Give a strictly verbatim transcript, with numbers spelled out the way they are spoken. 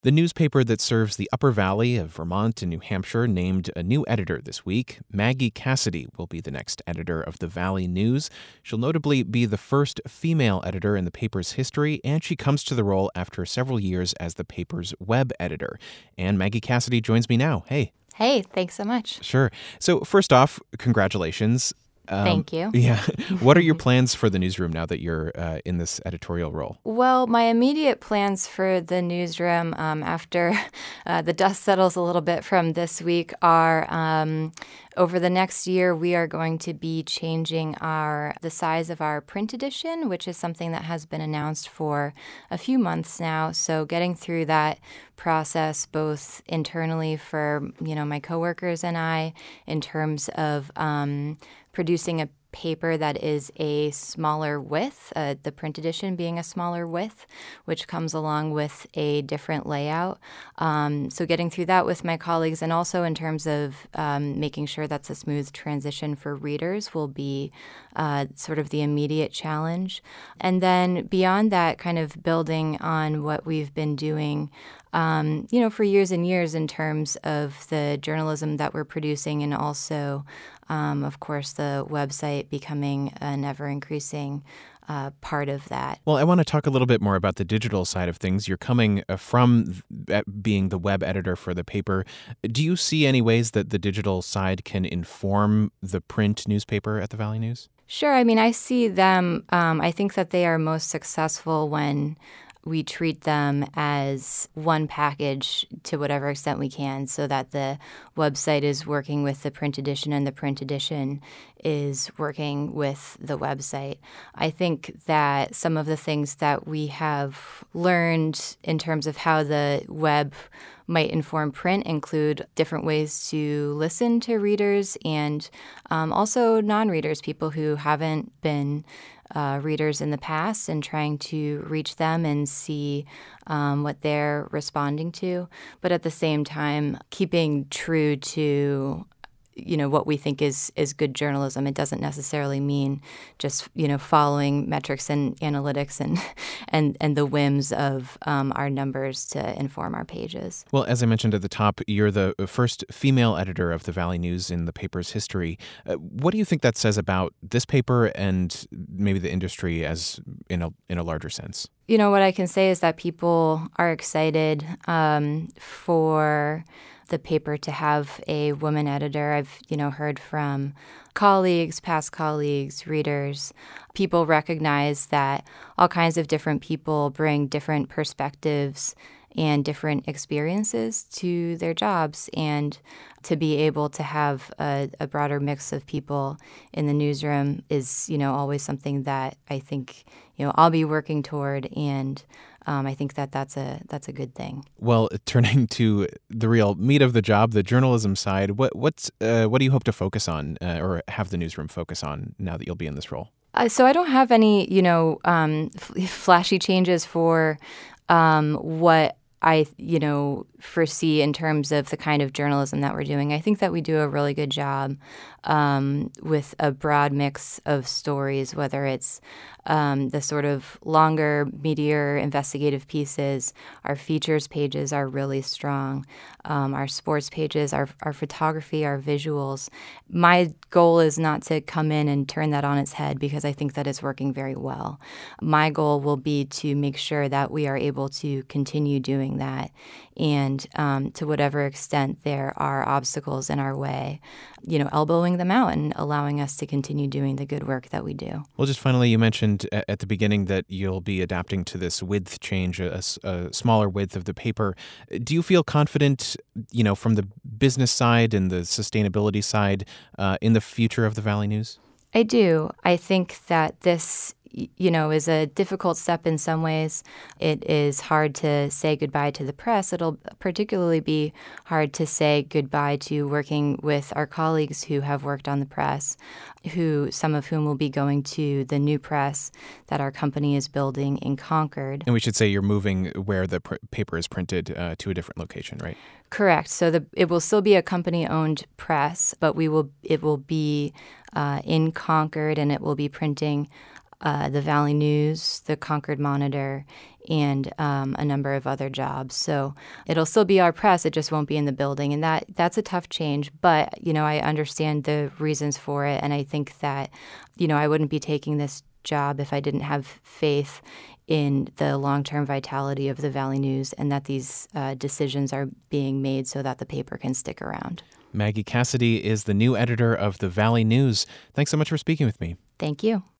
The newspaper that serves the Upper Valley of Vermont and New Hampshire named a new editor this week. Maggie Cassidy will be the next editor of the Valley News. She'll notably be the first female editor in the paper's history, and she comes to the role after several years as the paper's web editor. And Maggie Cassidy joins me now. Hey. Hey, thanks so much. Sure. So first off, congratulations. Um, Thank you. Yeah. What are your plans for the newsroom now that you're uh, in this editorial role? Well, my immediate plans for the newsroom um, after uh, the dust settles a little bit from this week are um, over the next year, we are going to be changing our the size of our print edition, which is something that has been announced for a few months now. So getting through that process, both internally for, you know, my coworkers and I, in terms of um, producing a paper that is a smaller width, uh, the print edition being a smaller width, which comes along with a different layout. Um, so getting through that with my colleagues, and also in terms of um, making sure that's a smooth transition for readers, will be uh, sort of the immediate challenge. And then beyond that, kind of building on what we've been doing Um, you know, for years and years in terms of the journalism that we're producing, and also, um, of course, the website becoming an ever-increasing uh, part of that. Well, I want to talk a little bit more about the digital side of things. You're coming uh, from th- being the web editor for the paper. Do you see any ways that the digital side can inform the print newspaper at the Valley News? Sure. I mean, I see them, um, I think that they are most successful when we treat them as one package to whatever extent we can, so that the website is working with the print edition and the print edition is working with the website. I think that some of the things that we have learned in terms of how the web might inform print include different ways to listen to readers, and um, also non-readers, people who haven't been Uh, readers in the past, and trying to reach them and see um, what they're responding to, but at the same time keeping true to, you know, what we think is is good journalism. It doesn't necessarily mean just, you know, following metrics and analytics and and and the whims of um, our numbers to inform our pages. Well, as I mentioned at the top, you're the first female editor of the Valley News in the paper's history. Uh, what do you think that says about this paper and maybe the industry as in a in a larger sense? You know, what I can say is that people are excited um, for the paper to have a woman editor. I've, you know, heard from colleagues, past colleagues, readers. People recognize that all kinds of different people bring different perspectives and different experiences to their jobs, and to be able to have a, a broader mix of people in the newsroom is, you know, always something that I think, you know, I'll be working toward, and Um, I think that that's a that's a good thing. Well, turning to the real meat of the job, the journalism side, what what's uh, what do you hope to focus on, uh, or have the newsroom focus on now that you'll be in this role? Uh, so I don't have any, you know, um, f- flashy changes for um, what I, you know, foresee in terms of the kind of journalism that we're doing. I think that we do a really good job um, with a broad mix of stories, whether it's um, the sort of longer, meatier, investigative pieces. Our features pages are really strong. Um, our sports pages, our, our photography, our visuals. My goal is not to come in and turn that on its head, because I think that it's working very well. My goal will be to make sure that we are able to continue doing that, and um, to whatever extent there are obstacles in our way, you know, elbowing them out and allowing us to continue doing the good work that we do. Well, just finally, you mentioned at the beginning that you'll be adapting to this width change, a, a smaller width of the paper. Do you feel confident, you know, from the business side and the sustainability side uh, in the future of the Valley News? I do. I think that this, you know, is a difficult step in some ways. It is hard to say goodbye to the press. It'll particularly be hard to say goodbye to working with our colleagues who have worked on the press, who some of whom will be going to the new press that our company is building in Concord. And we should say you're moving where the pr- paper is printed uh, to a different location, right? Correct. So the it will still be a company-owned press, but we will it will be uh, in Concord, and it will be printing uh, the Valley News, the Concord Monitor, and um, a number of other jobs. So it'll still be our press. It just won't be in the building. And that that's a tough change. But, you know, I understand the reasons for it. And I think that, you know, I wouldn't be taking this job if I didn't have faith in the long-term vitality of the Valley News and that these uh, decisions are being made so that the paper can stick around. Maggie Cassidy is the new editor of the Valley News. Thanks so much for speaking with me. Thank you.